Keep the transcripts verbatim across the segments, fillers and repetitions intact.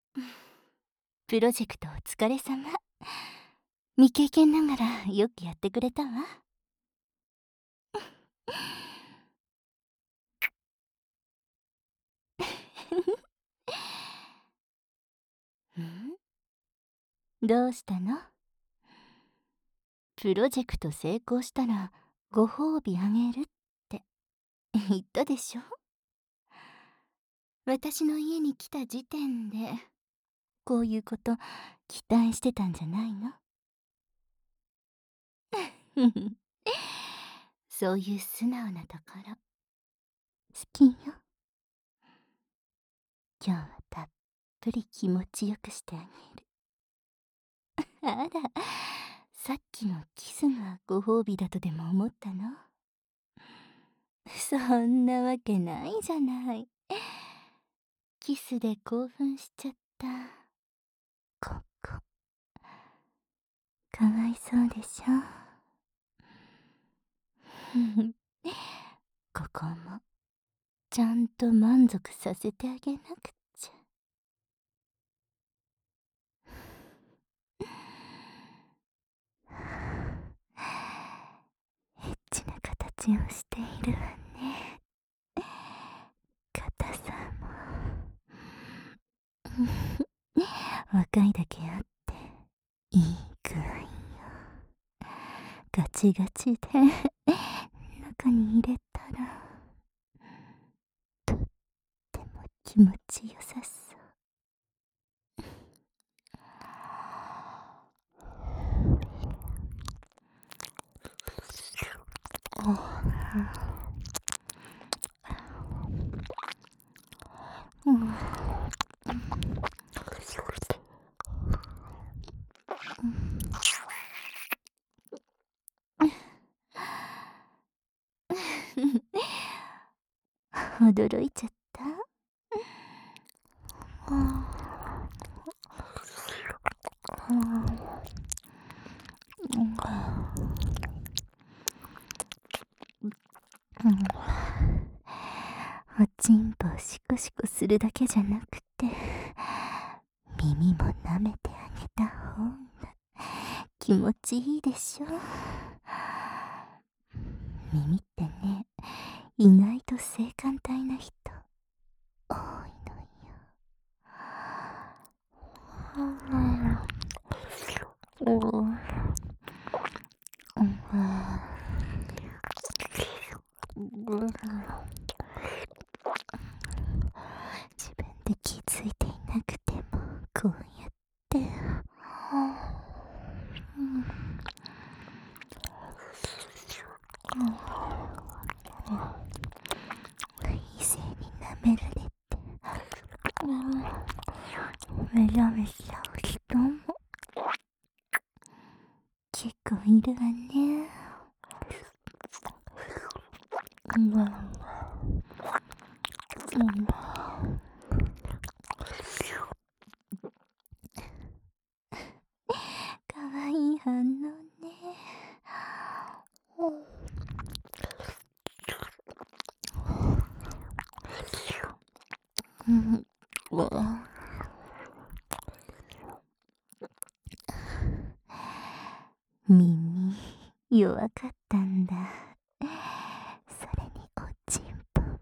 プロジェクトお疲れ様。未経験ながらよくやってくれたわ。んどうしたの？プロジェクト成功したらご褒美あげるって言ったでしょ？私の家に来た時点でこういうこと期待してたんじゃないの？そういう素直なところ好きよ。今日はたっぷり気持ちよくしてあげる。あら、さっきのキスがご褒美だとでも思ったの？そんなわけないじゃない。キスで興奮しちゃった。ここ、かわいそうでしょ。ここもちゃんと満足させてあげなくちゃ。エッチな形をしているわね。硬さも若いだけあっていい具合よ。ガチガチで中に入れたらとっても気持ちよさそう。うん、驚いちゃった。おちんぽをシコシコするだけじゃなくて耳も舐めてあげた方が気持ちいいでしょ。耳ってね、意外と性感帯な人多いのよ。自分で気づいていなくてもこうやって異性に舐められてめちゃめちゃ人も結構いるわね。うんうんかわいい反応ね。うん、耳弱かったんだ。それにおちんぽも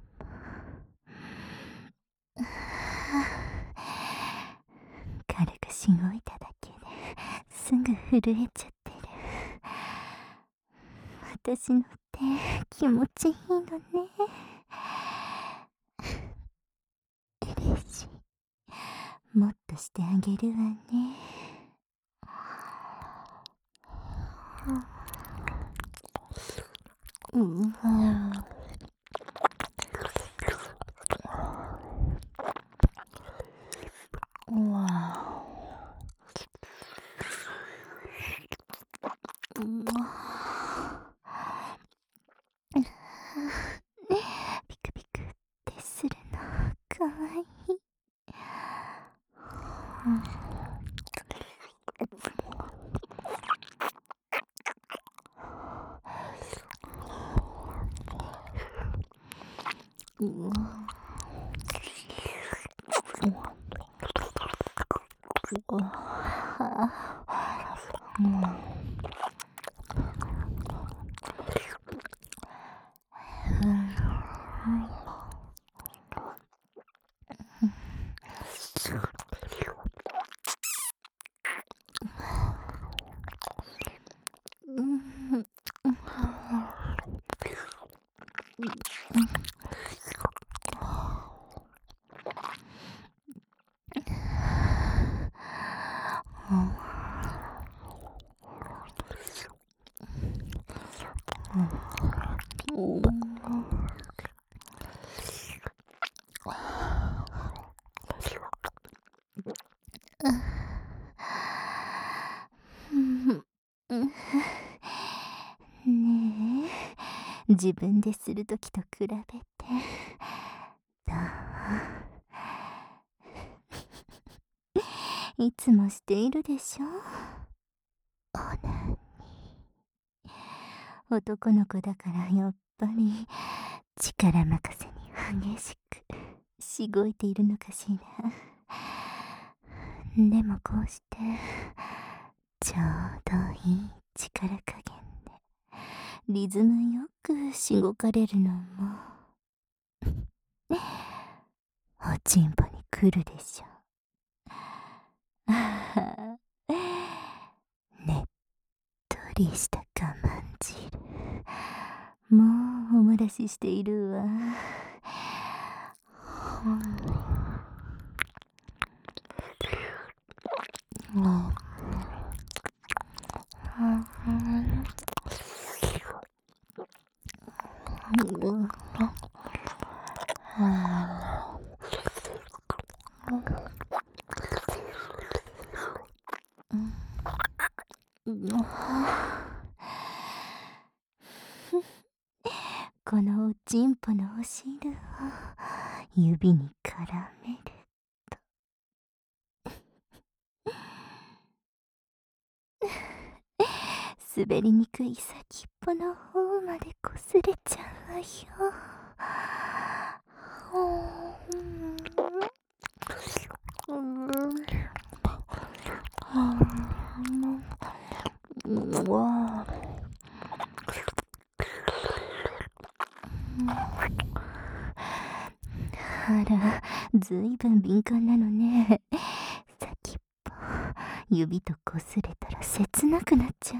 軽くしごいただけですぐ震えちゃってる。私の手気持ちいいのね。嬉しい。もっとしてあげるわね。うんうわうんピクピクってするのかわいい。うんねえ、自分でするときと比べてどう？いつもしているでしょ。オナニー。男の子だからやっぱり力任せに激しくしごいているのかしら。でもこうしてちょうどいい力加減でリズムよくしごかれるのもおちんぽに来るでしょ。ああ、ねっとりした我慢汁、もうおもらししているわ。このおちんぽのお汁を指に絡めると滑りにくい先っぽの方までこすれちゃうわよ。あら、ずいぶん敏感なのね。先っぽ指とこすれたら切なくなっちゃう。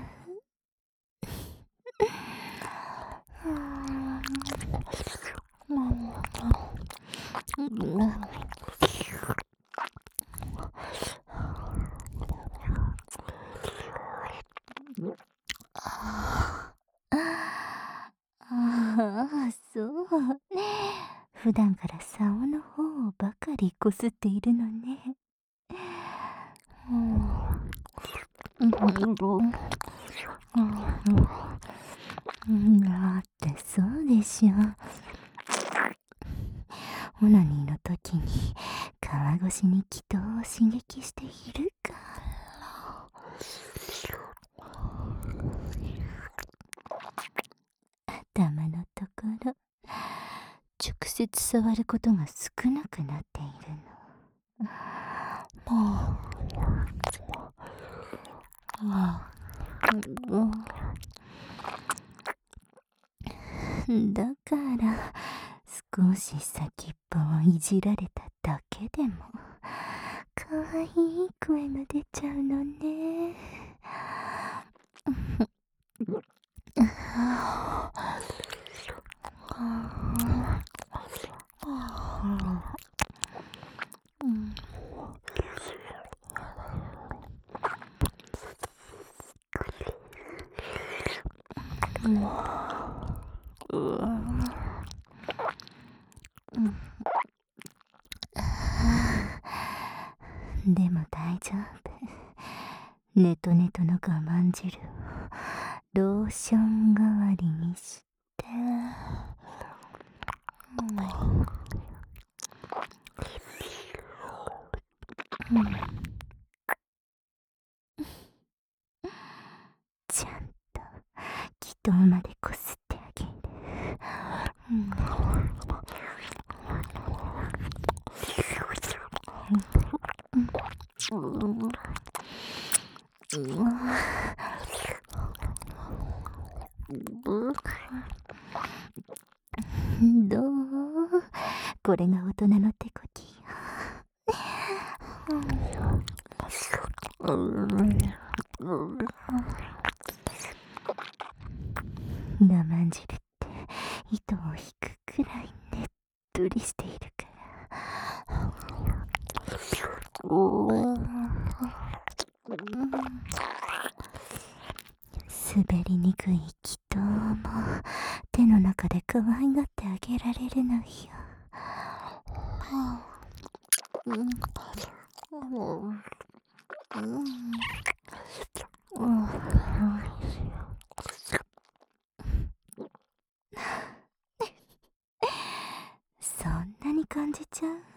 ああ、そう。普段から竿の方ばかりこすっているのね。だってそうでしょ。オナニーの時に川越しに気筒を刺激しているから。頭のところ直接触ることが少なくなっているの。だから少し先っぽをいじられただけでもかわいい声が出ちゃうのね。でも大丈夫。ネトネトの我慢汁をローション代わりにしてうん、ちゃんと気筒までこすってあげる。うんうんこれが大人の手こきよ。我慢汁って糸を引くくらいねっとりしているから滑りにくい気筒も手の中で可愛がってあげられるのよ。そんなに感じちゃう？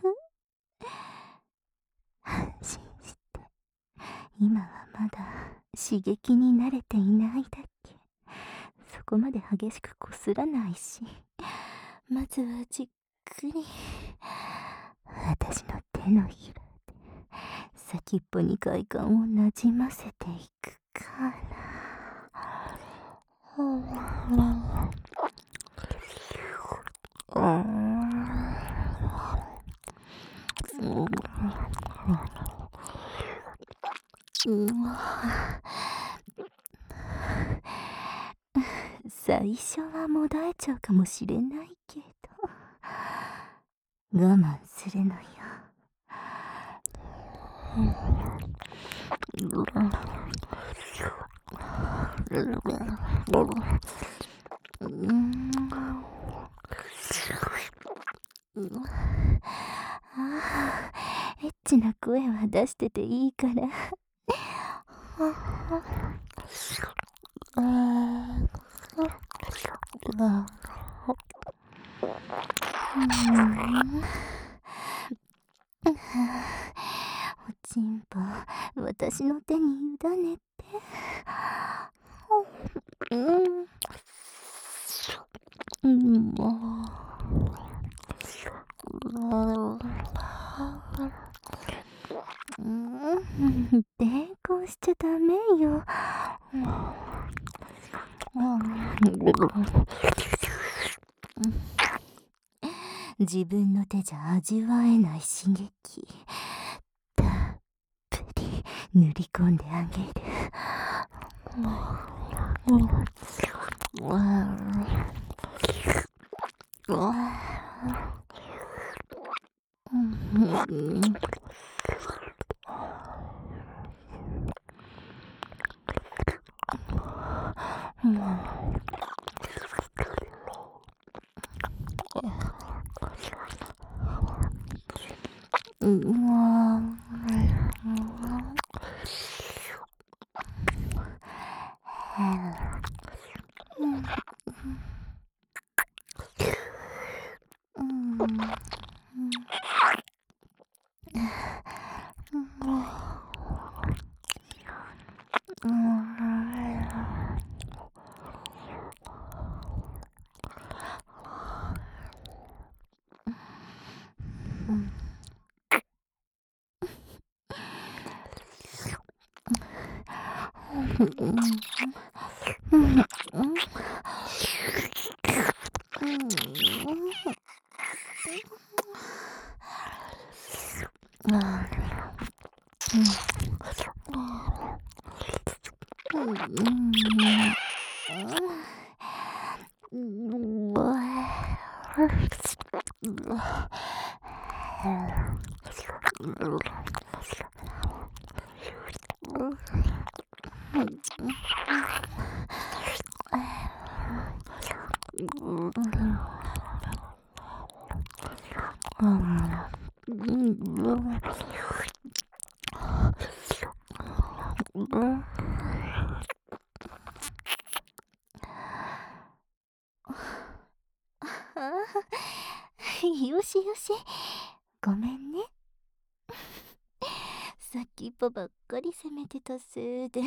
安心して。今はまだ刺激に慣れていないだけ。そこまで激しくこすらないし、まずはじっくり私の手のひらで先っぽに快感をなじませていくから最初はもだえちゃうかもしれないけど我慢するのよ。ああ、エッチな声は出してていいからおちんぽ私の手に委ねて。うんもう抵抗しちゃダメよ。自分の手じゃ味わえない刺激たっぷり塗り込んであげる。よしよし、ごめんね。先っぽばっかり責めてたせいで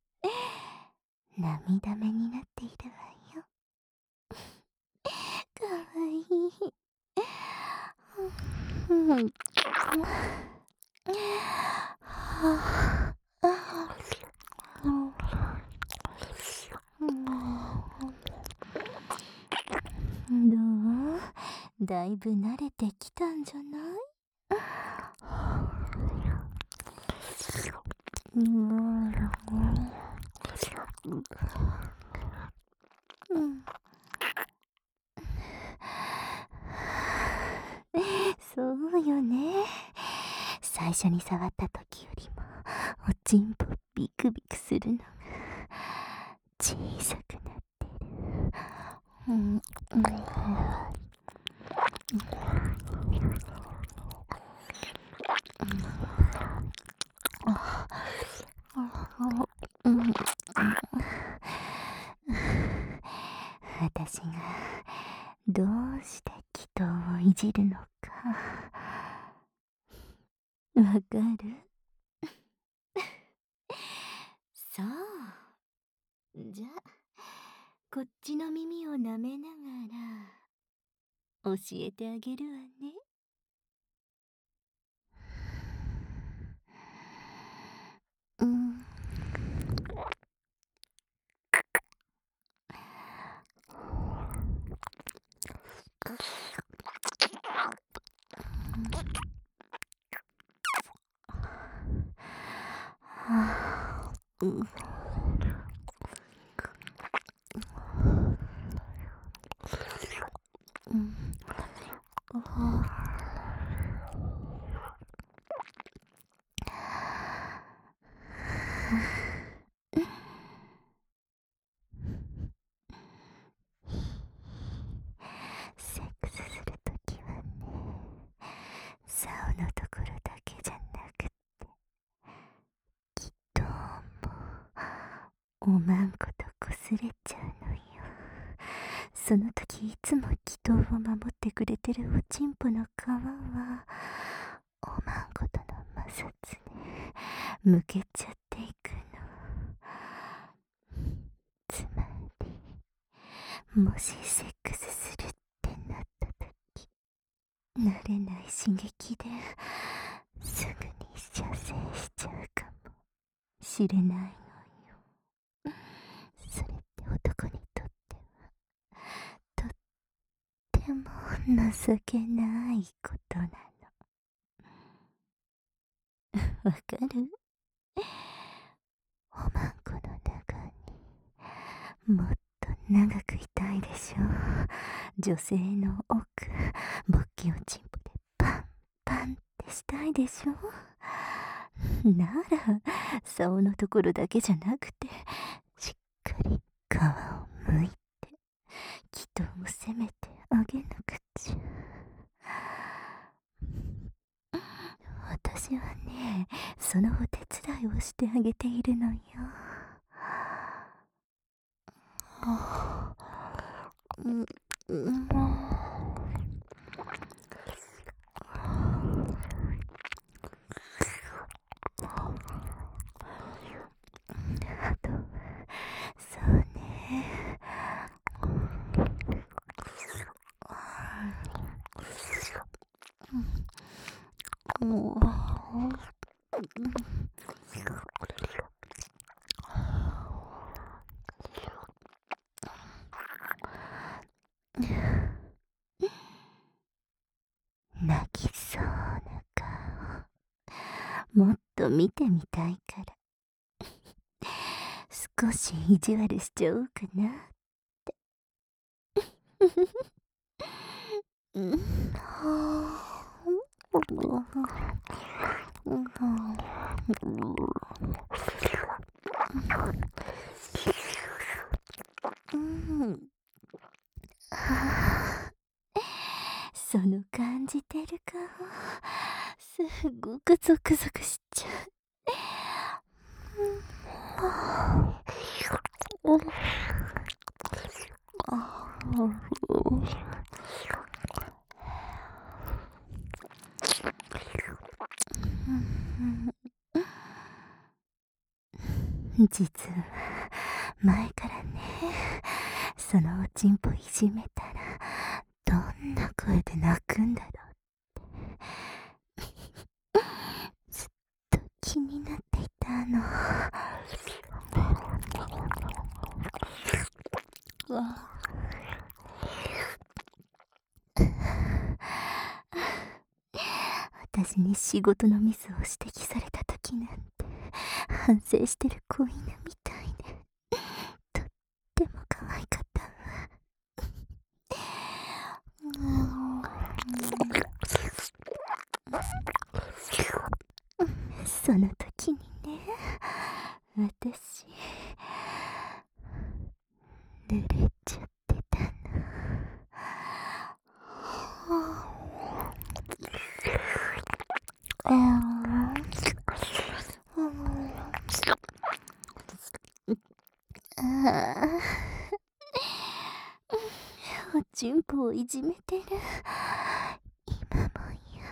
涙目になっているわよ。かわいい。どう？ だいぶ慣れてきたんじゃない？うん、うん、そうよね。最初に触った時よりもおちんぽビクビクするのが小さくなってる。うん、うん、うん、私がどうして祈祷をいじるのかわかる？そう。じゃあ、こっちの耳を舐めながら教えてあげるわね。うん。はあ、うん。うん。あセックスするときはね、竿のところだけじゃなくて、きっともおまんことこすれちゃうのよ。その時いつも祈祷を守ってくれてるおちんぽの皮はおまんことの摩擦でむけちゃっていくの。つまりもしセックスするってなった時、慣れない刺激ですぐに射精しちゃうかもしれないのよ。それって男にとってはとっても情けないことなの。わかる？おまんこの中にもっと長くいたいでしょ。女性の奥、勃起おちんぽでパンパンってしたいでしょ。なら竿のところだけじゃなくてしっかり皮をむいて祈祷を責めてあげなくちゃ。私はね、そのお手伝いをしてあげているのよ。うん、うん、あと、そうね。もう、泣きそうな顔、もっと見てみたいから、少し意地悪しちゃおうかなって。うん、はあ、その感じてる顔、すっごくゾクゾクしちゃう。実は前からね、そのおちんぽいじめたらどんな声で泣くんだろうってずっと気になっていたの。わに仕事のミスを指摘された時なんて反省してる子犬みたいで、とっても可愛かったわ。その時にね、私濡れちゃってたの。ああ、おちんぽをいじめてる。今もや。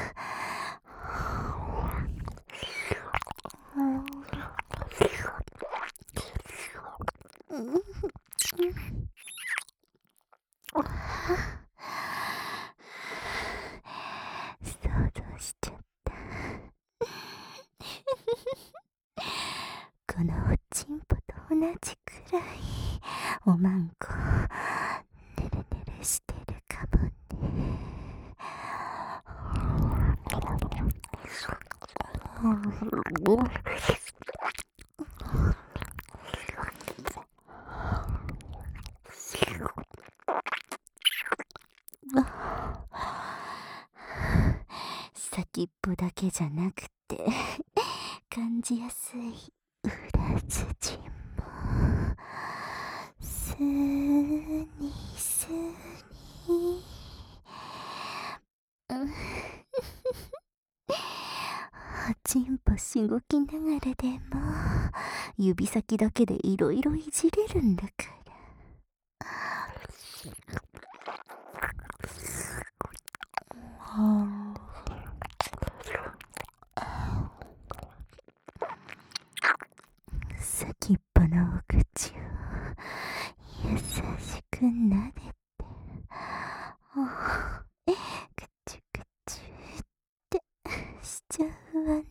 想像しちゃった。このおちんぽと同じくらいおまんこねるねるしてるかもね。先っぽだけじゃなくて感じやすい裏筋もスーニスニー。おちんぽしごきながらでも指先だけでいろいろいじれるんだから。先っぽのお口を優しくなでて、くちゅくちゅってしちゃうわね。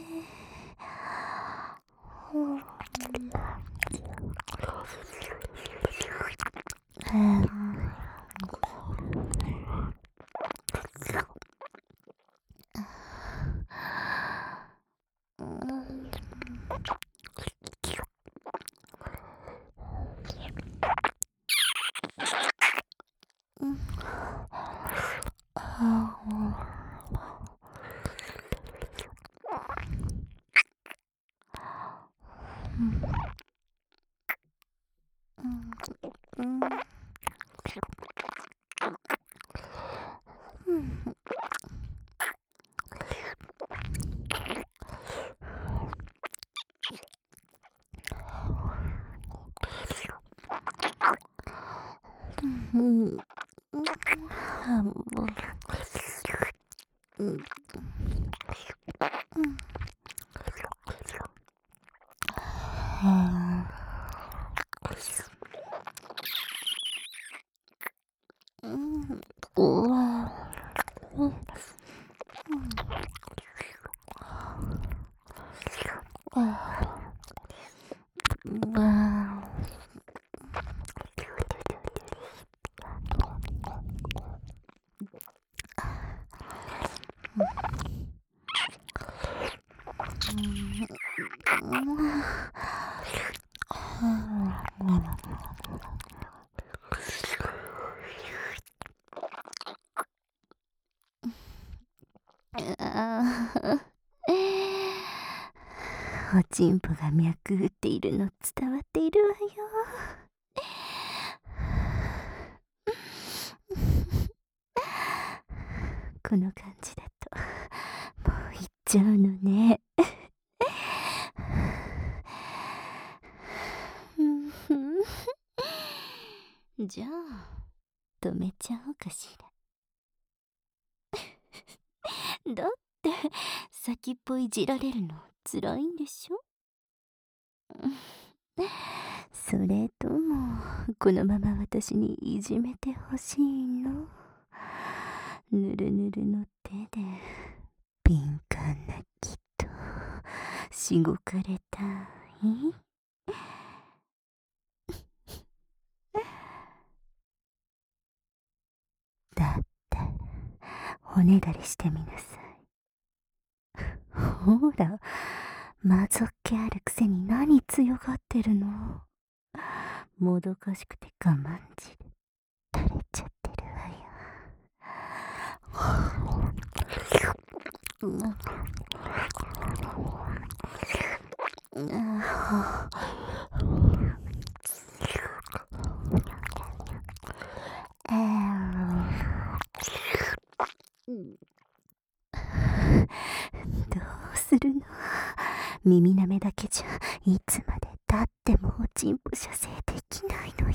おちんぽが脈打っているの伝わっているわよ。この感じだともう行っちゃうのね。じゃあ止めちゃおうかしら。だって先っぽいじられるのつらいんでしょ。それともこのまま私にいじめてほしいの？ぬるぬるの手で敏感な木としごかれたい？だったらおねだりしてみなさい。 ほら、まぞっけあるくせに何強がってるの。もどかしくて我慢汁垂れちゃってるわよ。うんどうするの。耳なめだけじゃいつまでたってもおちんぽ射精できないのよ。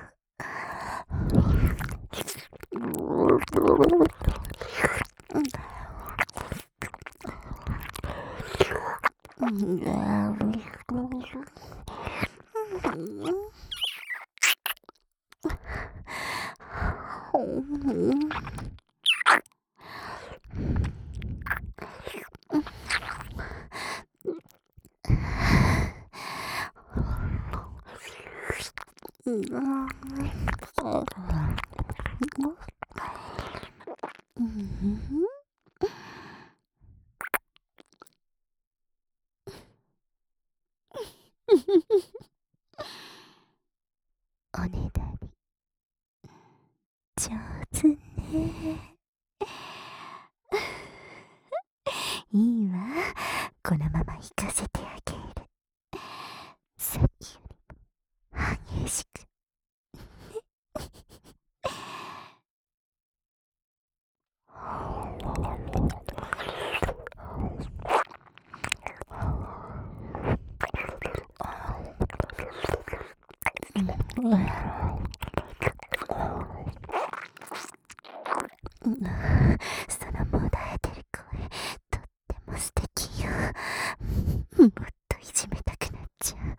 おねだり上手ね。いいわ、このまま行かせてあげる。さっきよりも激しく。そのもだえてる声、とっても素敵よ。もっといじめたくなっちゃう。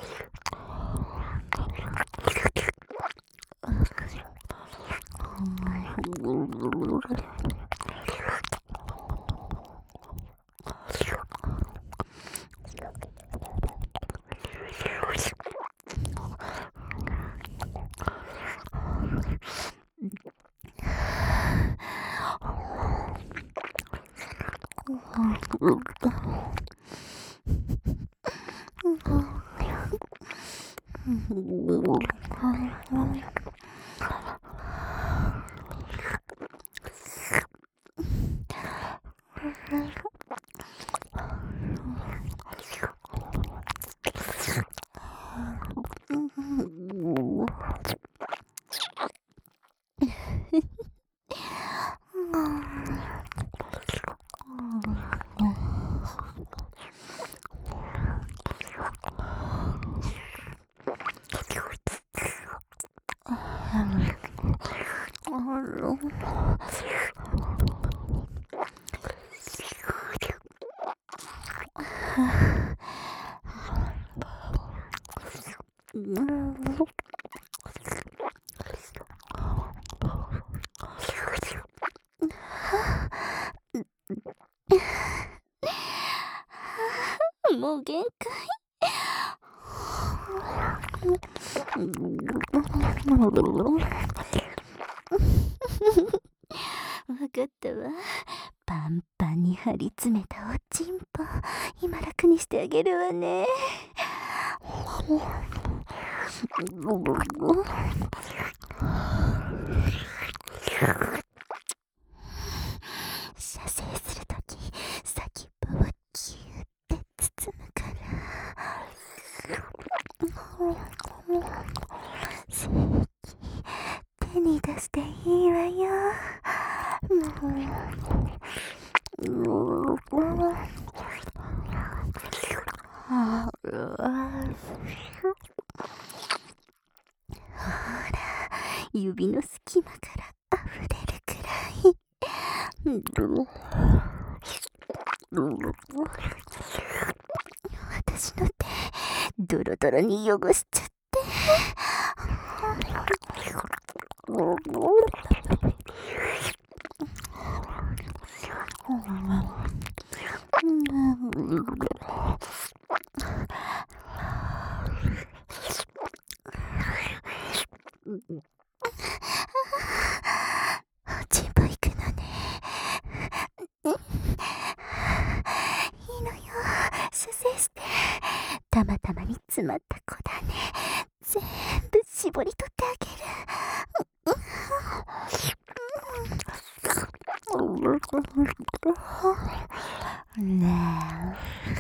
もう限界。わかったわ。パンパンに張り詰めたおちんぽ、今楽にしてあげるわね。射精するとき、先っぽをギューって包むから。正規、手に出していいわよ。ほら、指の隙間から溢れるくらい。私の手、ドロドロに汚しちゃって。おちんぽ行くのね。いい詰まった子だね。全部絞り取ってあげる。ね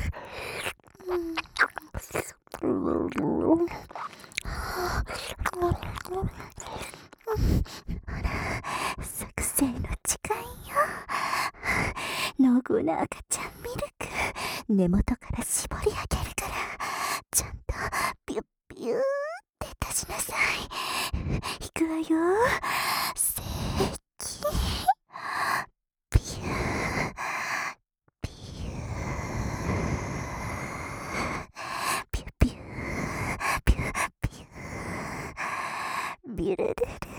え。作戦の時間よ。濃厚な赤ちゃんミルク、根元から絞り上げるから、ちゃんとピュッピューって出しなさい。いくわよ。せーき、ピュー、ピュー、ピュピュー、ピュピュー、ビュルルル。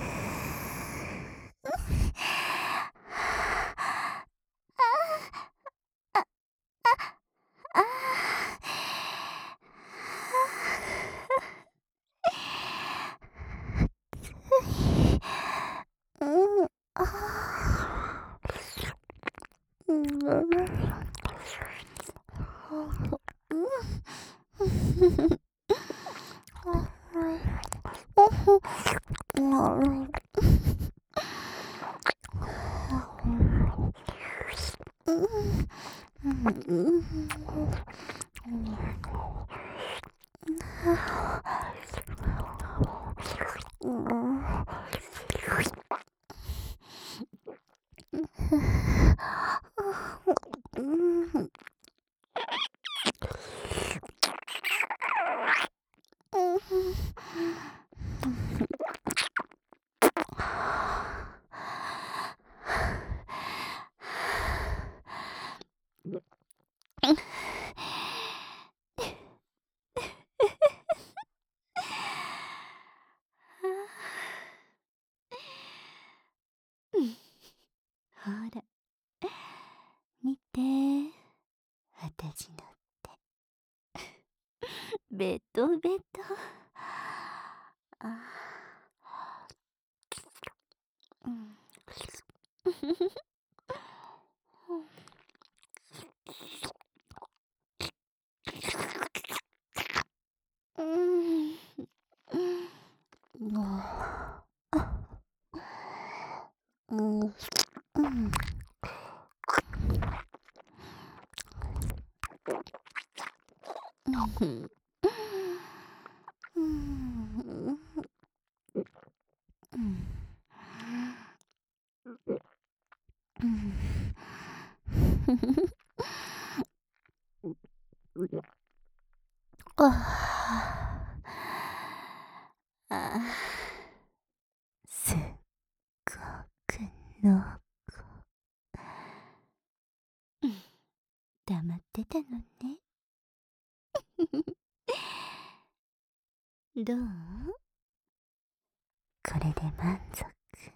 ほら、見て、私のってベトベト。あうん。うん。もう、うん、うん。うん。うん。うん。うん。ああ、すっごく濃厚。うん、黙ってたのね。どう？これで満足？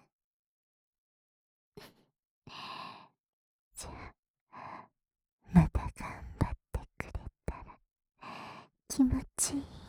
じゃあ、また頑張ってくれたら気持ちいい